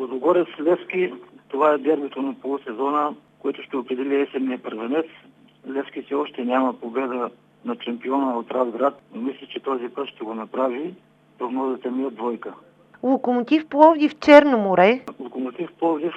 Лудогорец Левски, това е дербито на полусезона, което ще определи есенния първенец. Левски все още няма победа на чемпиона от Разград, но мисля, че този път ще го направи. Прогнозата ми е двойка. Локомотив Пловдив Черно море. Локомотив Пловдив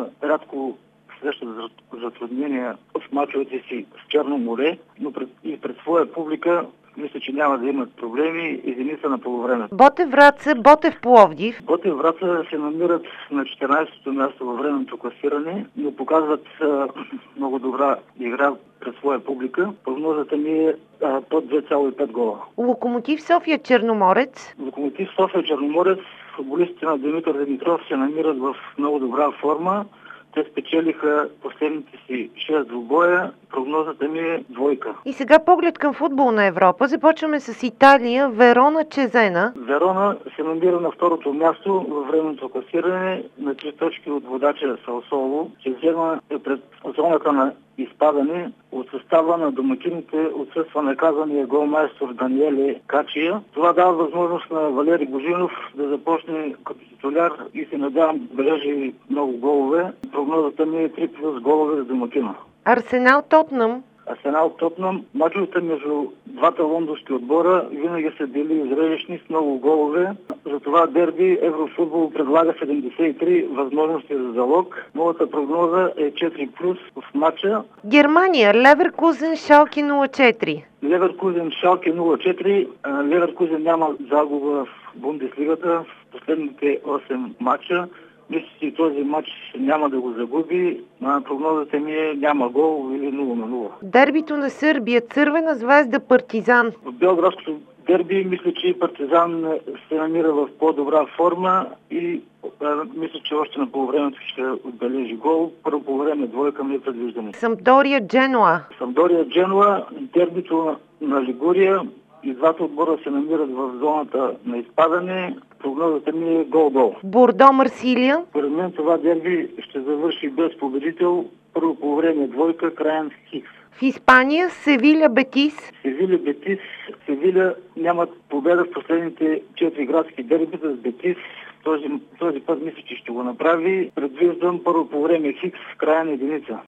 рядко среща затруднения в мачовете си с Черно море, но пред своя публика мисля, че няма да имат проблеми и единица на полувреме. Ботев Враца, Ботев Пловдив. Ботев Враца се намират на 14-то място във временното класиране, но показват много добра игра пред своя публика. Прогнозата ми е под 2,5 гола. Локомотив София Черноморец. Локомотив София Черноморец, футболистите на Димитър Димитров се намират в много добра форма. Те спечелиха последните си 6 двубоя. Прогнозата ми е двойка. И сега поглед към футболна Европа. Започваме с Италия. Верона Чезена. Верона се намира на второто място във временното класиране на 3 точки от водача Саосоло. Чезена е пред зоната на изпадане. От състава на домакините отсъства наказания голмайстор Даниеле Качия. Това дава възможност на Валери Божинов да започне като титуляр и се надявам да бележи много голове. Прогнозата ми е 3 плюс голове за домакина. Арсенал Тотнъм. Арсенал Тотнъм. Мачовете между двата лондонски отбора винаги са били изрежещни с много голове. За това дерби Еврофутбол предлага 73 възможности за залог. Моята прогноза е 4+ в матча. Германия. Леверкузен Шалке 04. Леверкузен Шалке 04. Леверкузен няма загуба в Бундеслигата в последните 8 матча. Мисля, че този матч няма да го загуби. Прогнозата ми е няма гол или 0-0. Дербито на Сърбия. Цървена звезда Партизан. В белградското дерби мисля, че Партизан се намира в по-добра форма и мисля, че още на полувремето ще отбележи гол. Първо полувреме двойка ми е предвиждане. Самдория Дженуа. Самдория Дженуа, дербито на Лигурия. И двата отбора се намират в зоната на изпадане. Прогнозата ми е гол-гол. Бордо Марсилия. Според мен това дерби ще завърши без победител. Първо по време двойка, краен хикс. В Испания Севиля Бетис. Севиля Бетис. Севиля нямат победа в последните 4 градски дербита с Бетис. Този път мисля, че ще го направи. Предвиждам първо по време хикс, краен единица.